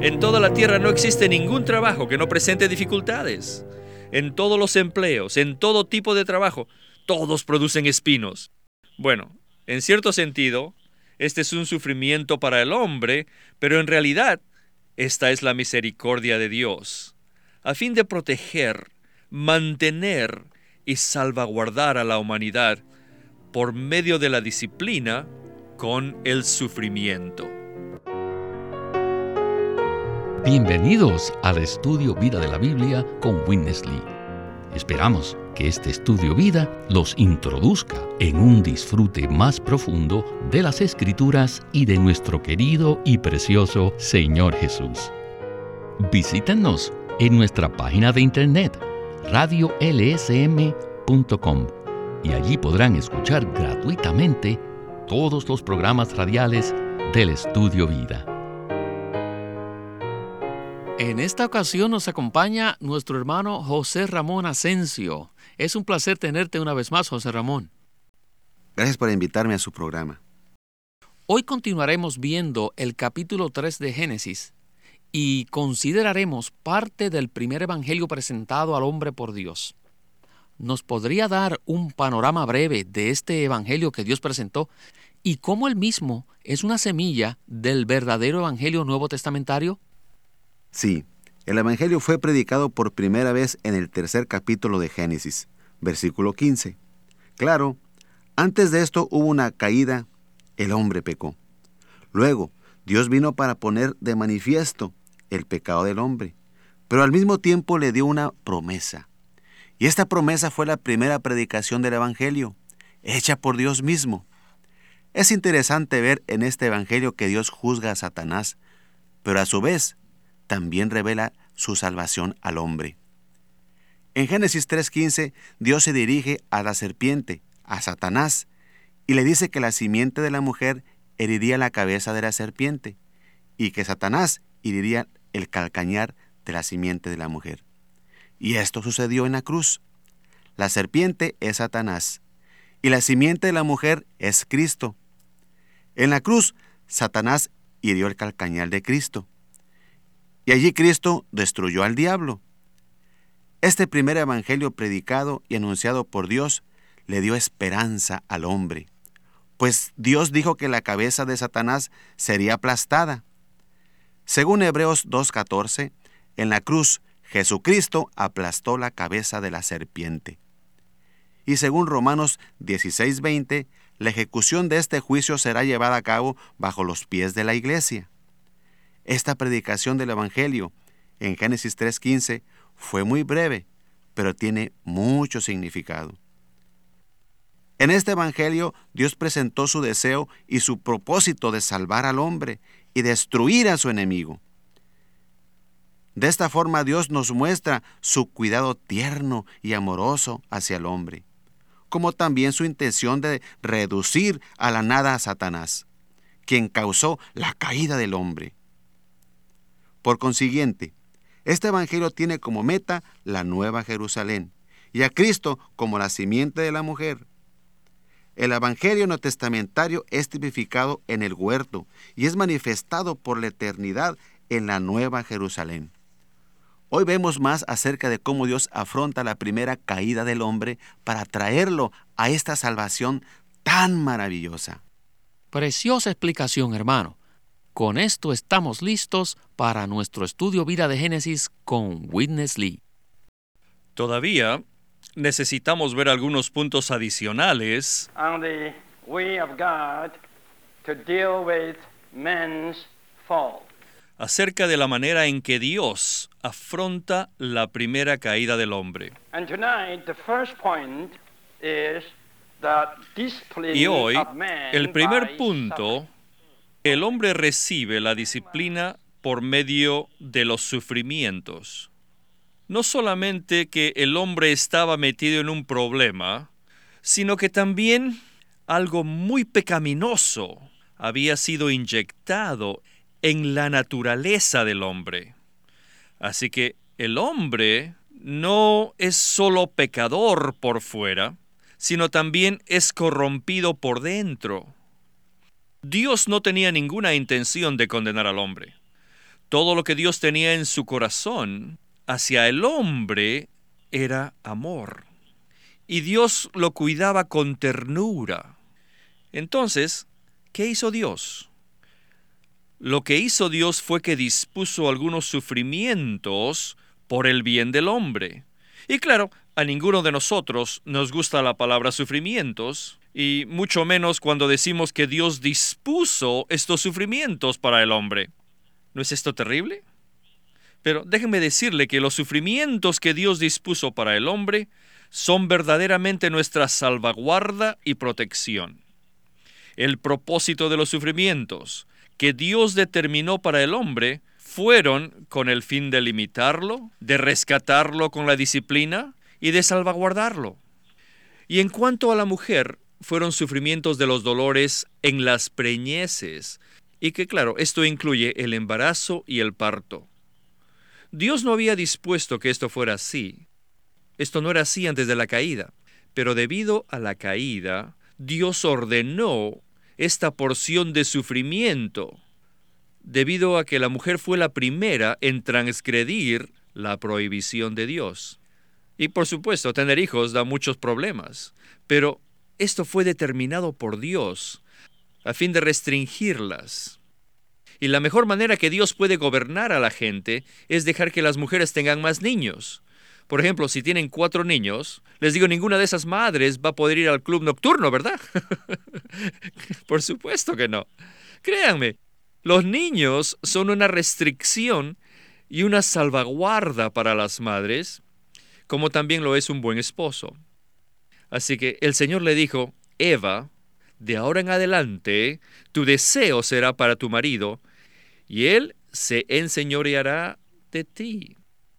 En toda la tierra no existe ningún trabajo que no presente dificultades. En todos los empleos, en todo tipo de trabajo, todos producen espinos. Bueno, en cierto sentido, este es un sufrimiento para el hombre, pero en realidad, esta es la misericordia de Dios, a fin de proteger, mantener y salvaguardar a la humanidad por medio de la disciplina con el sufrimiento. Bienvenidos al Estudio Vida de la Biblia con Witness Lee. Esperamos que este Estudio Vida los introduzca en un disfrute más profundo de las Escrituras y de nuestro querido y precioso Señor Jesús. Visítenos en nuestra página de internet radiolsm.com y allí podrán escuchar gratuitamente todos los programas radiales del Estudio Vida. En esta ocasión nos acompaña nuestro hermano José Ramón Asensio. Es un placer tenerte una vez más, José Ramón. Gracias por invitarme a su programa. Hoy continuaremos viendo el capítulo 3 de Génesis y consideraremos parte del primer evangelio presentado al hombre por Dios. ¿Nos podría dar un panorama breve de este evangelio que Dios presentó y cómo él mismo es una semilla del verdadero evangelio nuevo testamentario? Sí, el Evangelio fue predicado por primera vez en el tercer capítulo de Génesis, versículo 15. Claro, antes de esto hubo una caída, el hombre pecó. Luego, Dios vino para poner de manifiesto el pecado del hombre, pero al mismo tiempo le dio una promesa. Y esta promesa fue la primera predicación del Evangelio, hecha por Dios mismo. Es interesante ver en este Evangelio que Dios juzga a Satanás, pero a su vez, también revela su salvación al hombre. En Génesis 3:15, Dios se dirige a la serpiente, a Satanás, y le dice que la simiente de la mujer heriría la cabeza de la serpiente, y que Satanás heriría el calcañar de la simiente de la mujer. Y esto sucedió en la cruz. La serpiente es Satanás, y la simiente de la mujer es Cristo. En la cruz, Satanás hirió el calcañar de Cristo. Y allí Cristo destruyó al diablo. Este primer evangelio predicado y anunciado por Dios le dio esperanza al hombre, pues Dios dijo que la cabeza de Satanás sería aplastada. Según Hebreos 2:14, en la cruz Jesucristo aplastó la cabeza de la serpiente. Y según Romanos 16:20, la ejecución de este juicio será llevada a cabo bajo los pies de la iglesia. Esta predicación del Evangelio en Génesis 3:15 fue muy breve, pero tiene mucho significado. En este Evangelio, Dios presentó su deseo y su propósito de salvar al hombre y destruir a su enemigo. De esta forma, Dios nos muestra su cuidado tierno y amoroso hacia el hombre, como también su intención de reducir a la nada a Satanás, quien causó la caída del hombre. Por consiguiente, este evangelio tiene como meta la Nueva Jerusalén y a Cristo como la simiente de la mujer. El evangelio neotestamentario es tipificado en el huerto y es manifestado por la eternidad en la Nueva Jerusalén. Hoy vemos más acerca de cómo Dios afronta la primera caída del hombre para traerlo a esta salvación tan maravillosa. Preciosa explicación, hermano. Con esto estamos listos para nuestro estudio Vida de Génesis con Witness Lee. Todavía necesitamos ver algunos puntos adicionales on the way of God to deal with man's fall. acerca de la manera en que Dios afronta la primera caída del hombre. And tonight the first point is that discipline Y hoy, of man el primer by punto, suffering. el hombre recibe la disciplina por medio de los sufrimientos. No solamente que el hombre estaba metido en un problema, sino que también algo muy pecaminoso había sido inyectado en la naturaleza del hombre. Así que el hombre no es solo pecador por fuera, sino también es corrompido por dentro. Dios no tenía ninguna intención de condenar al hombre. Todo lo que Dios tenía en su corazón hacia el hombre era amor. Y Dios lo cuidaba con ternura. Entonces, ¿qué hizo Dios? Lo que hizo Dios fue que dispuso algunos sufrimientos por el bien del hombre. Y claro, a ninguno de nosotros nos gusta la palabra sufrimientos, y mucho menos cuando decimos que Dios dispuso estos sufrimientos para el hombre. ¿No es esto terrible? Pero déjenme decirle que los sufrimientos que Dios dispuso para el hombre son verdaderamente nuestra salvaguarda y protección. El propósito de los sufrimientos que Dios determinó para el hombre fueron con el fin de limitarlo, de rescatarlo con la disciplina y de salvaguardarlo. Y en cuanto a la mujer, fueron sufrimientos de los dolores en las preñeces, y que claro, esto incluye el embarazo y el parto. Dios no había dispuesto que esto fuera así. Esto no era así antes de la caída, pero debido a la caída, Dios ordenó esta porción de sufrimiento, debido a que la mujer fue la primera en transgredir la prohibición de Dios. Y por supuesto, tener hijos da muchos problemas, pero esto fue determinado por Dios a fin de restringirlas. Y la mejor manera que Dios puede gobernar a la gente es dejar que las mujeres tengan más niños. Por ejemplo, si tienen 4 niños, les digo, ninguna de esas madres va a poder ir al club nocturno, ¿verdad? Por supuesto que no. Créanme, los niños son una restricción y una salvaguarda para las madres, como también lo es un buen esposo. Así que el Señor le dijo, Eva, de ahora en adelante, tu deseo será para tu marido, y él se enseñoreará de ti.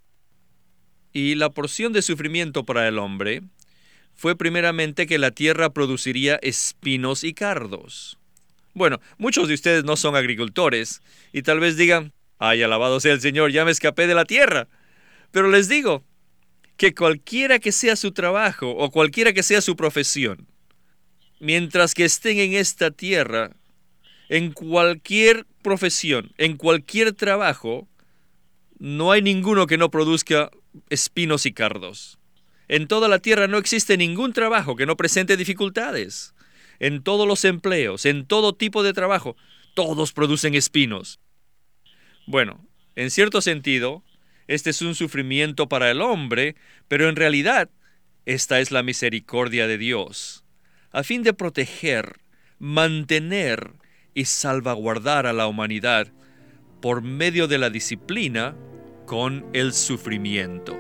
Y la porción de sufrimiento para el hombre fue primeramente que la tierra produciría espinos y cardos. Bueno, muchos de ustedes no son agricultores, y tal vez digan, ¡ay, alabado sea el Señor, ya me escapé de la tierra! Pero les digo que cualquiera que sea su trabajo o cualquiera que sea su profesión, mientras que estén en esta tierra, en cualquier profesión, en cualquier trabajo, no hay ninguno que no produzca espinos y cardos. En toda la tierra no existe ningún trabajo que no presente dificultades. En todos los empleos, en todo tipo de trabajo, todos producen espinos. Bueno, en cierto sentido, este es un sufrimiento para el hombre, pero en realidad, esta es la misericordia de Dios, a fin de proteger, mantener y salvaguardar a la humanidad por medio de la disciplina con el sufrimiento.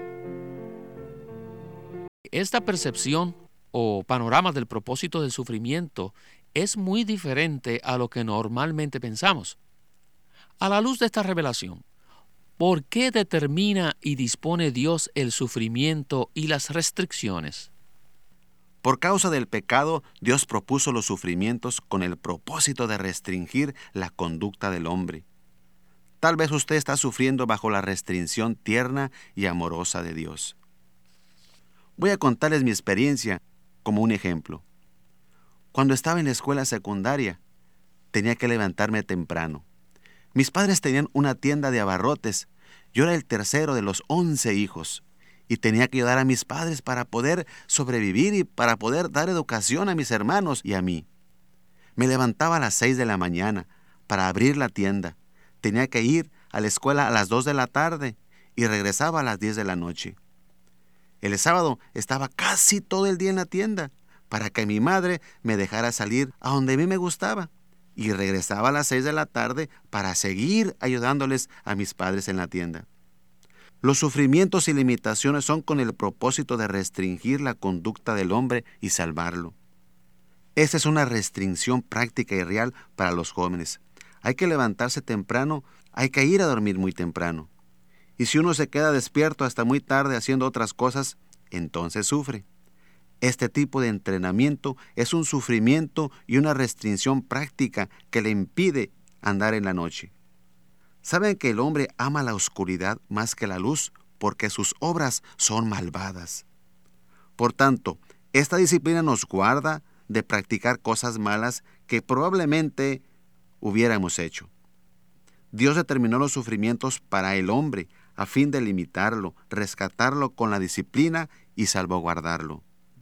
Esta percepción o panorama del propósito del sufrimiento es muy diferente a lo que normalmente pensamos. A la luz de esta revelación, ¿por qué determina y dispone Dios el sufrimiento y las restricciones? Por causa del pecado, Dios propuso los sufrimientos con el propósito de restringir la conducta del hombre. Tal vez usted está sufriendo bajo la restricción tierna y amorosa de Dios. Voy a contarles mi experiencia como un ejemplo. Cuando estaba en la escuela secundaria, tenía que levantarme temprano. Mis padres tenían una tienda de abarrotes. Yo era el tercero de los 11 hijos y tenía que ayudar a mis padres para poder sobrevivir y para poder dar educación a mis hermanos y a mí. Me levantaba a las 6 de la mañana para abrir la tienda. Tenía que ir a la escuela a las 2 de la tarde y regresaba a las 10 de la noche. El sábado estaba casi todo el día en la tienda para que mi madre me dejara salir a donde a mí me gustaba y regresaba a las 6 de la tarde para seguir ayudándoles a mis padres en la tienda. Los sufrimientos y limitaciones son con el propósito de restringir la conducta del hombre y salvarlo. Esta es una restricción práctica y real para los jóvenes. Hay que levantarse temprano, hay que ir a dormir muy temprano. Y si uno se queda despierto hasta muy tarde haciendo otras cosas, entonces sufre. Este tipo de entrenamiento es un sufrimiento y una restricción práctica que le impide andar en la noche. ¿Saben que el hombre ama la oscuridad más que la luz porque sus obras son malvadas? Por tanto, esta disciplina nos guarda de practicar cosas malas que probablemente hubiéramos hecho. Dios determinó los sufrimientos para el hombre a fin de limitarlo, rescatarlo con la disciplina y salvaguardarlo.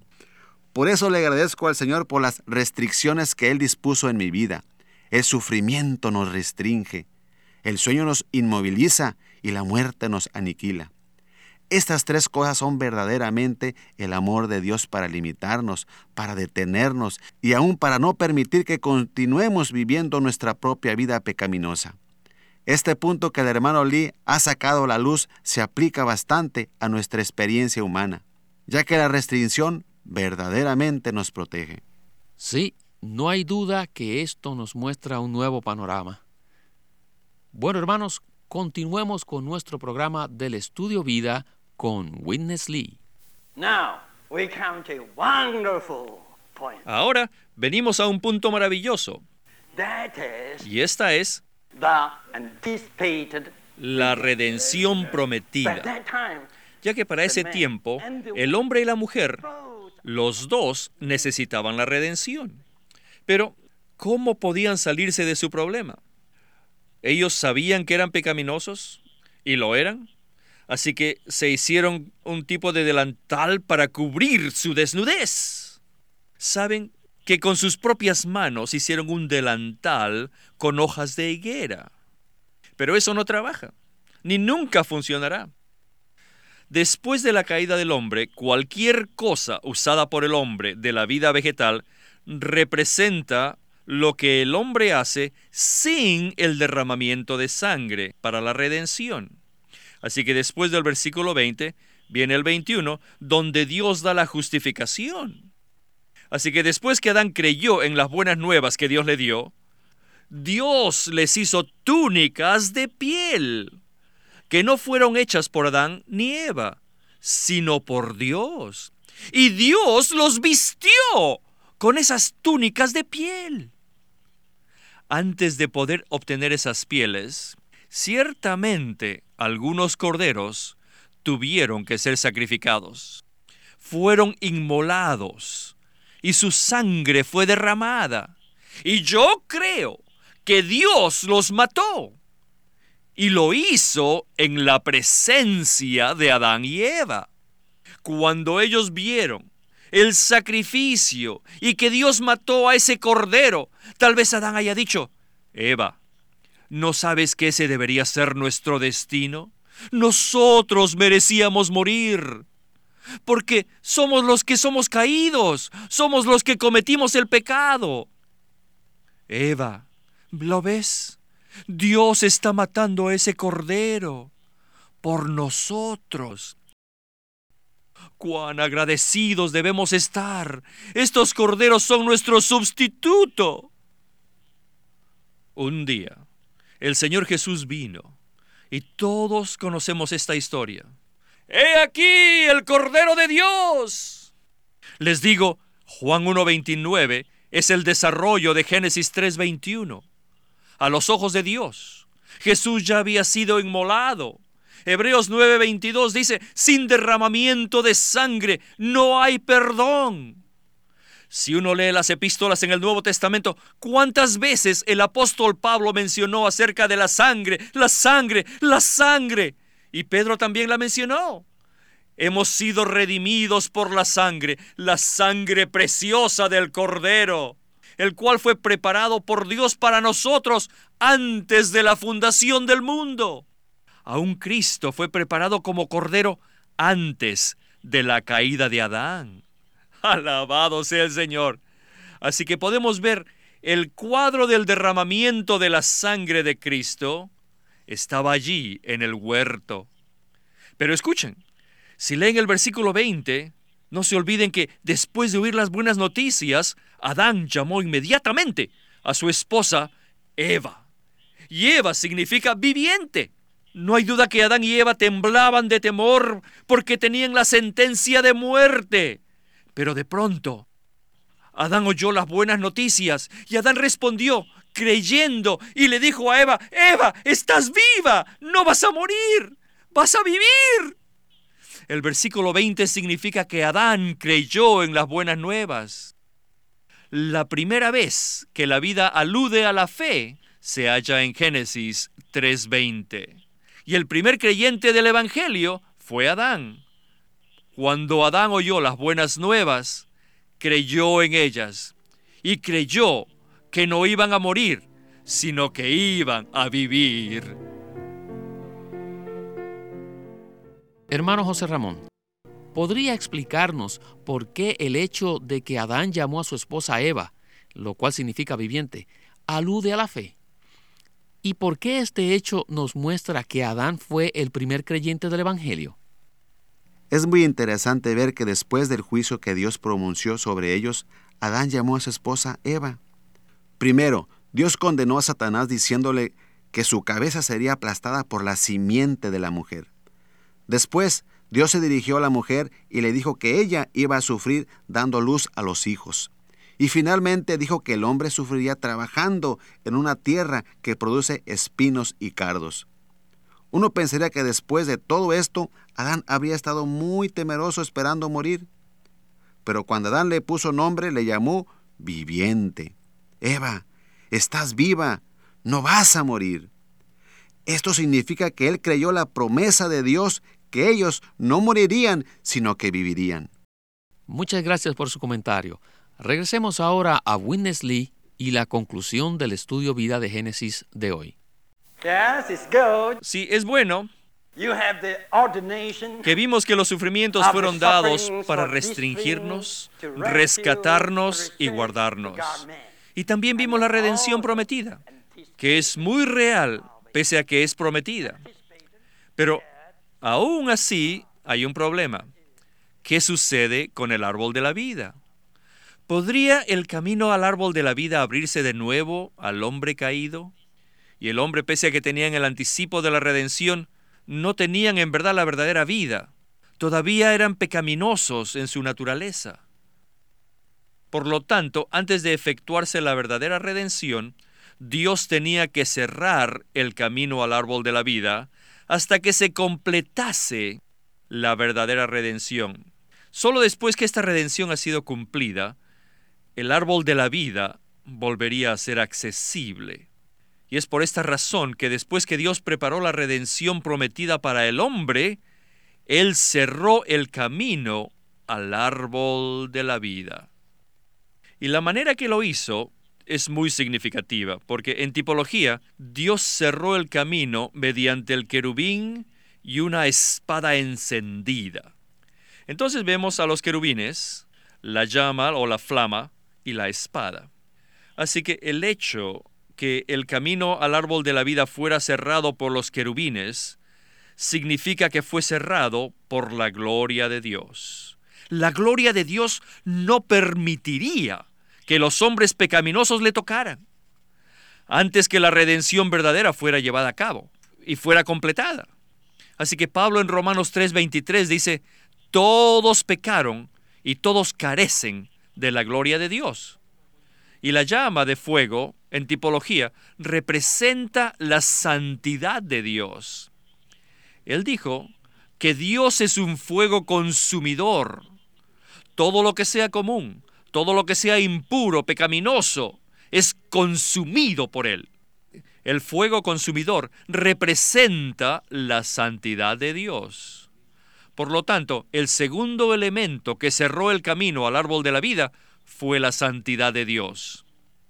Por eso le agradezco al Señor por las restricciones que Él dispuso en mi vida. El sufrimiento nos restringe, el sueño nos inmoviliza y la muerte nos aniquila. Estas tres cosas son verdaderamente el amor de Dios para limitarnos, para detenernos y aún para no permitir que continuemos viviendo nuestra propia vida pecaminosa. Este punto que el hermano Lee ha sacado a la luz se aplica bastante a nuestra experiencia humana, ya que la restricción verdaderamente nos protege. Sí, no hay duda que esto nos muestra un nuevo panorama. Bueno, hermanos, continuemos con nuestro programa del Estudio Vida con Witness Lee. Now, we come to a wonderful point. Ahora venimos a un punto maravilloso, That is y esta es the anticipated. la redención By prometida, that time, ya que para ese tiempo el hombre y la mujer, los dos necesitaban la redención. Pero, ¿cómo podían salirse de su problema? Ellos sabían que eran pecaminosos, y lo eran, así que se hicieron un tipo de delantal para cubrir su desnudez. Saben que con sus propias manos hicieron un delantal con hojas de higuera. Pero eso no trabaja, ni nunca funcionará. Después de la caída del hombre, cualquier cosa usada por el hombre de la vida vegetal representa lo que el hombre hace sin el derramamiento de sangre para la redención. Así que después del versículo 20 viene el 21, donde Dios da la justificación. Así que después que Adán creyó en las buenas nuevas que Dios le dio, Dios les hizo túnicas de piel, que no fueron hechas por Adán ni Eva, sino por Dios. Y Dios los vistió con esas túnicas de piel. Antes de poder obtener esas pieles, ciertamente algunos corderos tuvieron que ser sacrificados. Fueron inmolados y su sangre fue derramada. Y yo creo que Dios los mató. Y lo hizo en la presencia de Adán y Eva. Cuando ellos vieron el sacrificio y que Dios mató a ese cordero, tal vez Adán haya dicho: Eva, ¿no sabes que ese debería ser nuestro destino? Nosotros merecíamos morir, porque somos los que somos caídos, somos los que cometimos el pecado. Eva, ¿lo ves? Dios está matando a ese cordero por nosotros. ¡Cuán agradecidos debemos estar! Estos corderos son nuestro sustituto. Un día, el Señor Jesús vino, y todos conocemos esta historia. ¡He aquí el Cordero de Dios! Les digo, Juan 1:29 es el desarrollo de Génesis 3:21. A los ojos de Dios, Jesús ya había sido inmolado. Hebreos 9:22 dice: sin derramamiento de sangre no hay perdón. Si uno lee las epístolas en el Nuevo Testamento, ¿cuántas veces el apóstol Pablo mencionó acerca de la sangre, la sangre, la sangre? Y Pedro también la mencionó. Hemos sido redimidos por la sangre preciosa del Cordero, el cual fue preparado por Dios para nosotros antes de la fundación del mundo. Aún Cristo fue preparado como Cordero antes de la caída de Adán. Alabado sea el Señor. Así que podemos ver el cuadro del derramamiento de la sangre de Cristo. Estaba allí en el huerto. Pero escuchen, si leen el versículo 20, no se olviden que después de oír las buenas noticias, Adán llamó inmediatamente a su esposa Eva. Y Eva significa viviente. No hay duda que Adán y Eva temblaban de temor porque tenían la sentencia de muerte. Pero de pronto, Adán oyó las buenas noticias y Adán respondió creyendo y le dijo a Eva: Eva, estás viva, no vas a morir, vas a vivir. El versículo 20 significa que Adán creyó en las buenas nuevas. La primera vez que la vida alude a la fe se halla en Génesis 3:20. Y el primer creyente del Evangelio fue Adán. Cuando Adán oyó las buenas nuevas, creyó en ellas y creyó que no iban a morir, sino que iban a vivir. Hermano José Ramón, ¿podría explicarnos por qué el hecho de que Adán llamó a su esposa Eva, lo cual significa viviente, alude a la fe? ¿Y por qué este hecho nos muestra que Adán fue el primer creyente del Evangelio? Es muy interesante ver que después del juicio que Dios pronunció sobre ellos, Adán llamó a su esposa Eva. Primero, Dios condenó a Satanás diciéndole que su cabeza sería aplastada por la simiente de la mujer. Después, Dios se dirigió a la mujer y le dijo que ella iba a sufrir dando luz a los hijos. Y finalmente dijo que el hombre sufriría trabajando en una tierra que produce espinos y cardos. Uno pensaría que después de todo esto, Adán habría estado muy temeroso esperando morir. Pero cuando Adán le puso nombre, le llamó viviente. Eva, estás viva, no vas a morir. Esto significa que él creyó la promesa de Dios, que ellos no morirían, sino que vivirían. Muchas gracias por su comentario. Regresemos ahora a Witness Lee y la conclusión del estudio vida de Génesis de hoy. Yes, it's good. Sí, es bueno You have the ordination que vimos que los sufrimientos fueron dados para restringirnos, rescatarnos y guardarnos. Y también vimos la redención prometida, que es muy real, pese a que es prometida. Pero aún así hay un problema. ¿Qué sucede con el árbol de la vida? ¿Podría el camino al árbol de la vida abrirse de nuevo al hombre caído? Y el hombre, pese a que tenían el anticipo de la redención, no tenían en verdad la verdadera vida. Todavía eran pecaminosos en su naturaleza. Por lo tanto, antes de efectuarse la verdadera redención, Dios tenía que cerrar el camino al árbol de la vida hasta que se completase la verdadera redención. Solo después que esta redención ha sido cumplida, el árbol de la vida volvería a ser accesible. Y es por esta razón que después que Dios preparó la redención prometida para el hombre, Él cerró el camino al árbol de la vida. Y la manera que lo hizo es muy significativa, porque en tipología, Dios cerró el camino mediante el querubín y una espada encendida. Entonces vemos a los querubines, la llama o la flama y la espada. Así que el hecho que el camino al árbol de la vida fuera cerrado por los querubines significa que fue cerrado por la gloria de Dios. La gloria de Dios no permitiría que los hombres pecaminosos le tocaran antes que la redención verdadera fuera llevada a cabo y fuera completada. Así que Pablo en Romanos 3:23 dice: todos pecaron y todos carecen de la gloria de Dios. Y la llama de fuego, en tipología, representa la santidad de Dios. Él dijo que Dios es un fuego consumidor. Todo lo que sea común, todo lo que sea impuro, pecaminoso, es consumido por Él. El fuego consumidor representa la santidad de Dios. Por lo tanto, el segundo elemento que cerró el camino al árbol de la vida fue la santidad de Dios.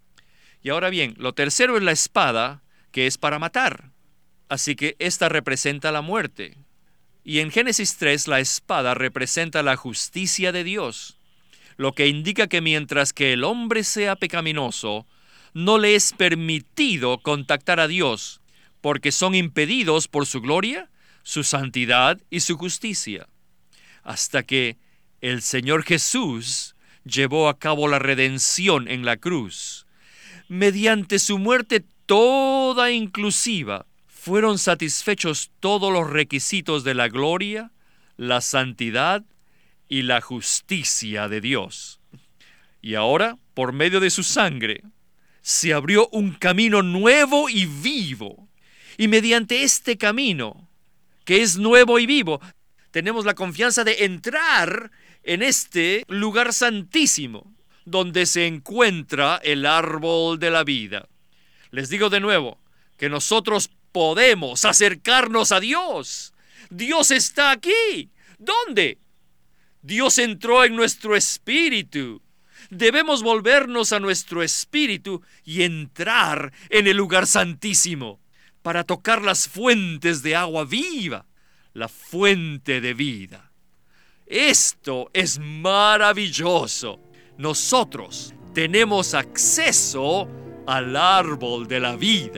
Y ahora bien, lo tercero es la espada, que es para matar. Así que esta representa la muerte. Y en Génesis 3, la espada representa la justicia de Dios, lo que indica que mientras que el hombre sea pecaminoso, no le es permitido contactar a Dios, porque son impedidos por su gloria, su santidad y su justicia. Hasta que el Señor Jesús llevó a cabo la redención en la cruz. Mediante su muerte toda inclusiva, fueron satisfechos todos los requisitos de la gloria, la santidad y la justicia de Dios. Y ahora, por medio de su sangre, se abrió un camino nuevo y vivo. Y mediante este camino, que es nuevo y vivo, tenemos la confianza de entrar en este lugar santísimo, donde se encuentra el árbol de la vida. Les digo de nuevo que nosotros podemos acercarnos a Dios. Dios está aquí. ¿Dónde? Dios entró en nuestro espíritu. Debemos volvernos a nuestro espíritu y entrar en el lugar santísimo para tocar las fuentes de agua viva, la fuente de vida. Esto es maravilloso. Nosotros tenemos acceso al árbol de la vida.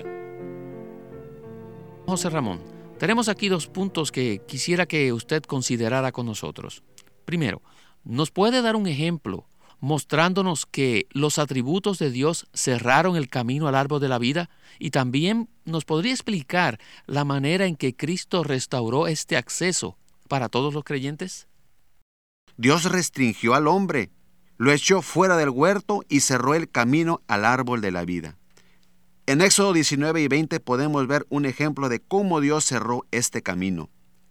José Ramón, tenemos aquí 2 puntos que quisiera que usted considerara con nosotros. Primero, ¿nos puede dar un ejemplo mostrándonos que los atributos de Dios cerraron el camino al árbol de la vida? Y también nos podría explicar la manera en que Cristo restauró este acceso para todos los creyentes. Dios restringió al hombre, lo echó fuera del huerto y cerró el camino al árbol de la vida. En Éxodo 19 y 20 podemos ver un ejemplo de cómo Dios cerró este camino.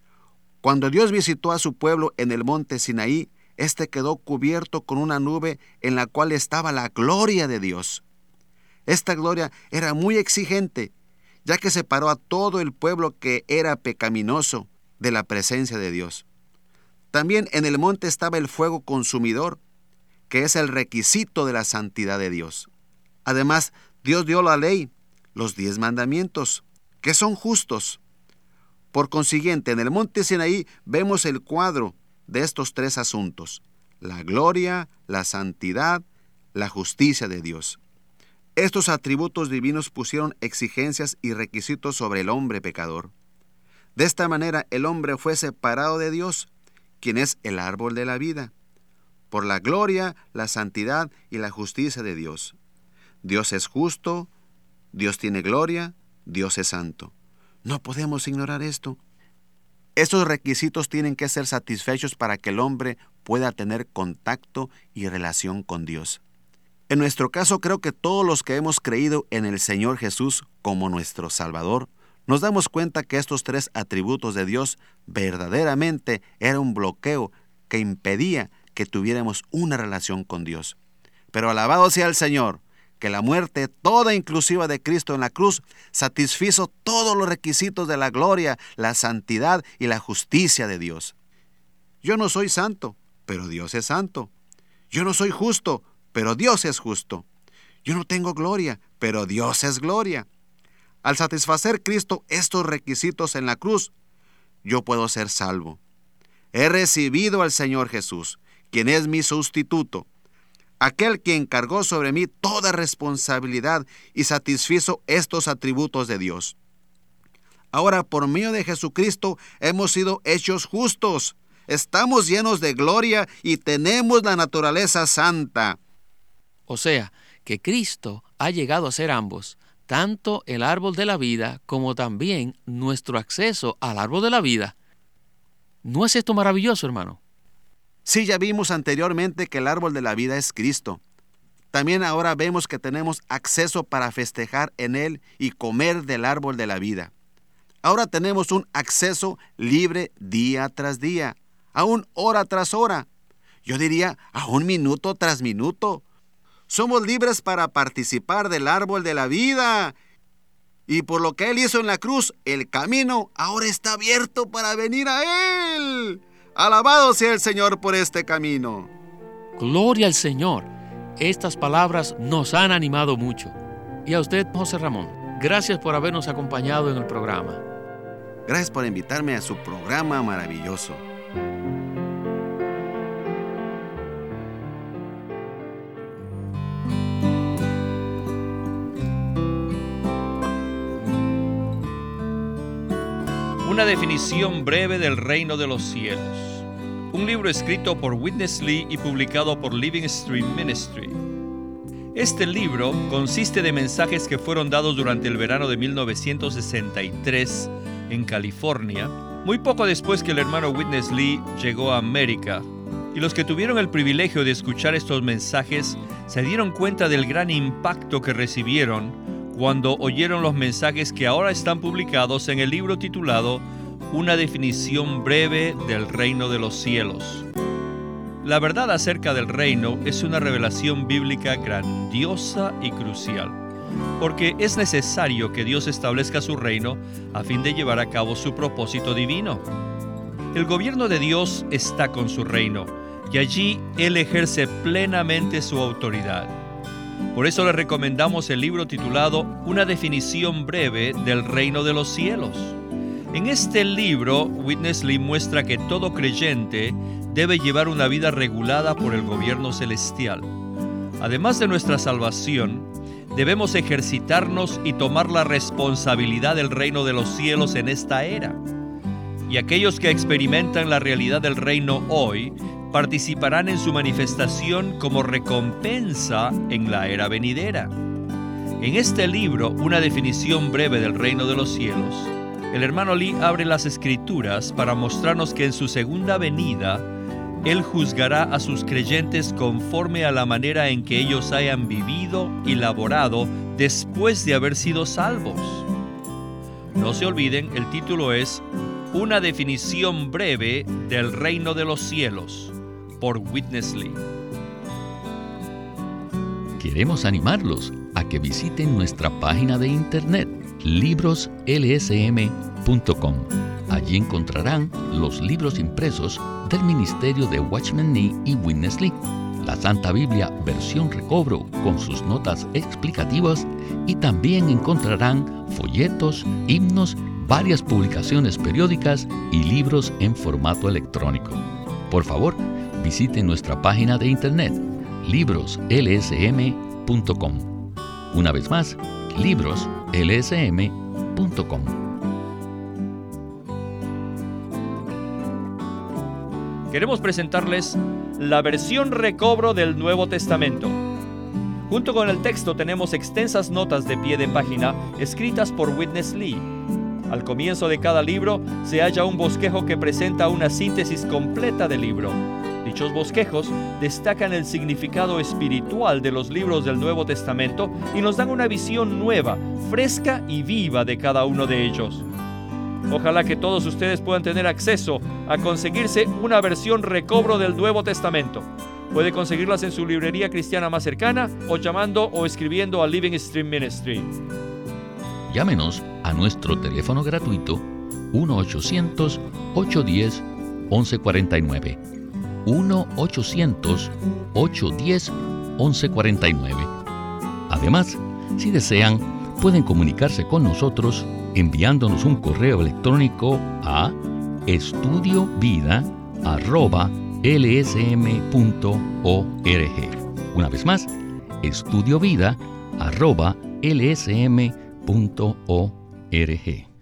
Cuando Dios visitó a su pueblo en el monte Sinaí, este quedó cubierto con una nube en la cual estaba la gloria de Dios. Esta gloria era muy exigente, ya que separó a todo el pueblo que era pecaminoso de la presencia de Dios. También en el monte estaba el fuego consumidor, que es el requisito de la santidad de Dios. Además, Dios dio la ley, los 10 mandamientos, que son justos. Por consiguiente, en el monte Sinaí vemos el cuadro de estos 3 asuntos: la gloria, la santidad, la justicia de Dios. Estos atributos divinos pusieron exigencias y requisitos sobre el hombre pecador. De esta manera, el hombre fue separado de Dios, quien es el árbol de la vida, por la gloria, la santidad y la justicia de Dios. Dios es justo, Dios tiene gloria, Dios es santo. No podemos ignorar esto. Estos requisitos tienen que ser satisfechos para que el hombre pueda tener contacto y relación con Dios. En nuestro caso, creo que todos los que hemos creído en el Señor Jesús como nuestro Salvador, nos damos cuenta que estos 3 atributos de Dios verdaderamente era un bloqueo que impedía que tuviéramos una relación con Dios. Pero alabado sea el Señor, que la muerte toda inclusiva de Cristo en la cruz satisfizo todos los requisitos de la gloria, la santidad y la justicia de Dios. Yo no soy santo, pero Dios es santo. Yo no soy justo, pero Dios es justo. Yo no tengo gloria, pero Dios es gloria. Al satisfacer Cristo estos requisitos en la cruz, yo puedo ser salvo. He recibido al Señor Jesús, quien es mi sustituto, aquel quien cargó sobre mí toda responsabilidad y satisfizo estos atributos de Dios. Ahora, por medio de Jesucristo, hemos sido hechos justos. Estamos llenos de gloria y tenemos la naturaleza santa. O sea, que Cristo ha llegado a ser ambos, tanto el árbol de la vida como también nuestro acceso al árbol de la vida. ¿No es esto maravilloso, hermano? Sí, ya vimos anteriormente que el árbol de la vida es Cristo. También ahora vemos que tenemos acceso para festejar en Él y comer del árbol de la vida. Ahora tenemos un acceso libre día tras día, aún hora tras hora. Yo diría, aún minuto tras minuto. Somos libres para participar del árbol de la vida. Y por lo que Él hizo en la cruz, el camino ahora está abierto para venir a Él. Alabado sea el Señor por este camino. Gloria al Señor. Estas palabras nos han animado mucho. Y a usted, José Ramón, gracias por habernos acompañado en el programa. Gracias por invitarme a su programa maravilloso. Una definición breve del reino de los cielos. Un libro escrito por Witness Lee y publicado por Living Stream Ministry. Este libro consiste de mensajes que fueron dados durante el verano de 1963 en California, muy poco después que el hermano Witness Lee llegó a América. Y los que tuvieron el privilegio de escuchar estos mensajes se dieron cuenta del gran impacto que recibieron cuando oyeron los mensajes que ahora están publicados en el libro titulado Una definición breve del reino de los cielos. La verdad acerca del reino es una revelación bíblica grandiosa y crucial. porque es necesario que Dios establezca su reino a fin de llevar a cabo su propósito divino. El gobierno de Dios está con su reino, y allí Él ejerce plenamente su autoridad. Por eso le recomendamos el libro titulado Una definición breve del reino de los cielos. En este libro, Witness Lee muestra que todo creyente debe llevar una vida regulada por el gobierno celestial. Además de nuestra salvación, debemos ejercitarnos y tomar la responsabilidad del reino de los cielos en esta era. Y aquellos que experimentan la realidad del reino hoy participarán en su manifestación como recompensa en la era venidera. En este libro, Una definición breve del reino de los cielos, el hermano Lee abre las Escrituras para mostrarnos que en su segunda venida, Él juzgará a sus creyentes conforme a la manera en que ellos hayan vivido y laborado después de haber sido salvos. No se olviden, el título es Una definición breve del reino de los cielos, por Witness Lee. Queremos animarlos a que visiten nuestra página de internet, libroslsm.com. Allí encontrarán los libros impresos del ministerio de Watchman Nee y Witness Lee, la Santa Biblia versión recobro con sus notas explicativas, y también encontrarán folletos, himnos, varias publicaciones periódicas y libros en formato electrónico. Por favor, visiten nuestra página de internet, libroslsm.com. Una vez más, libroslsm.com. Queremos presentarles la versión recobro del Nuevo Testamento. Junto con el texto tenemos extensas notas de pie de página escritas por Witness Lee. Al comienzo de cada libro se halla un bosquejo que presenta una síntesis completa del libro. Dichos bosquejos destacan el significado espiritual de los libros del Nuevo Testamento y nos dan una visión nueva, fresca y viva de cada uno de ellos. Ojalá que todos ustedes puedan tener acceso a conseguirse una versión recobro del Nuevo Testamento. Puede conseguirlas en su librería cristiana más cercana o llamando o escribiendo a Living Stream Ministry. Llámenos a nuestro teléfono gratuito 1-800-810-1149. 1-800-810-1149. Además, si desean, pueden comunicarse con nosotros enviándonos un correo electrónico a estudiovida@lsm.org. Una vez más, estudiovida@lsm.org.